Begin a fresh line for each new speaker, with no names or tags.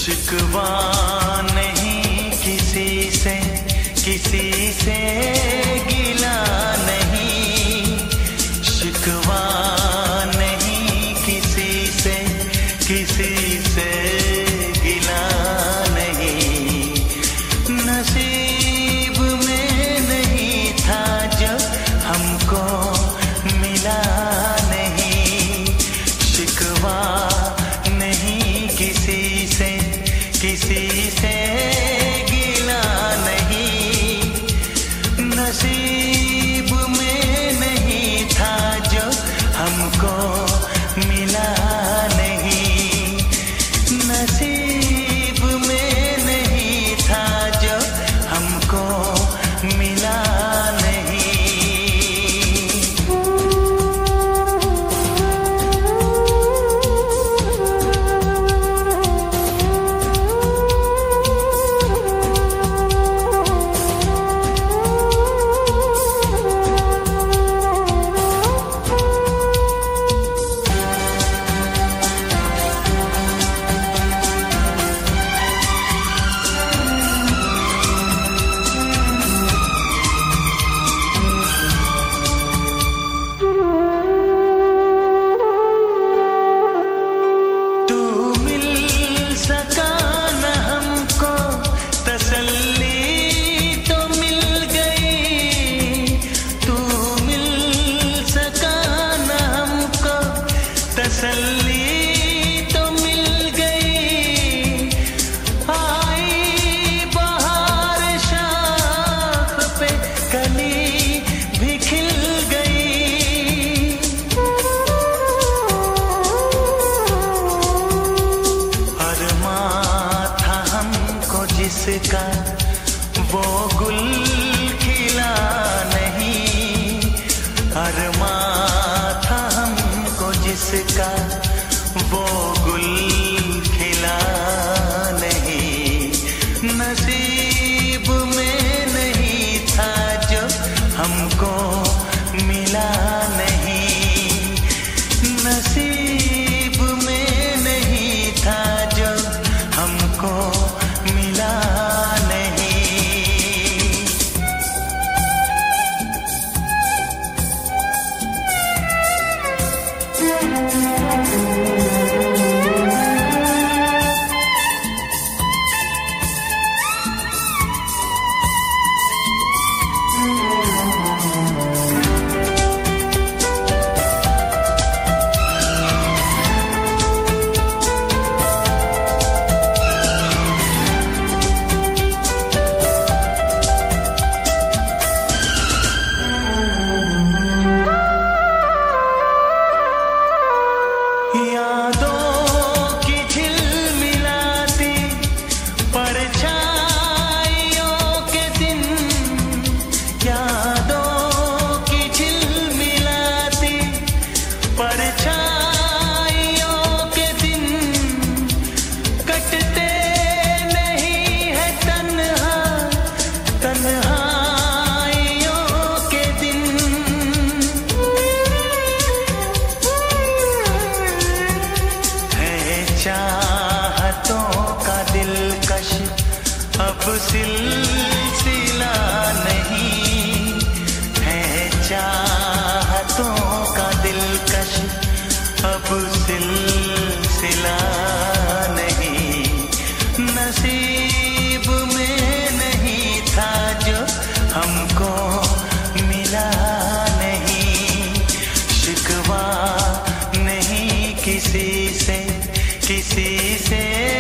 शिकवा नहीं किसी से, किसी से गिला नहीं, शिकवा नहीं किसी से, किसी से गिला नहीं। नसीब में नहीं था जो हमको मिला नहीं, शिकवा नहीं किसी से, किसी से गिला नहीं। नसीब में नहीं था जो हमको मिला नहीं, नसीब में नहीं था जो हमको मिला नहीं। तसल्ली तो मिल गई, आई बहार शाख पे कली भी खिल गई। अरमां था हमको जिसका वो गुल खिला नहीं, अरमां था हमको जिसका वो गुल खिला नहीं। नसीब में नहीं था जो हमको मिला नहीं, नसीब में नहीं था जो हमको मिला नहीं। चाहतों का दिलकश अब सिलसिला नहीं है, चाहतों का दिलकश अब सिलसिला नहीं। नसीब में नहीं था जो हमको मिला नहीं, शिकवा नहीं किसी से, किसी से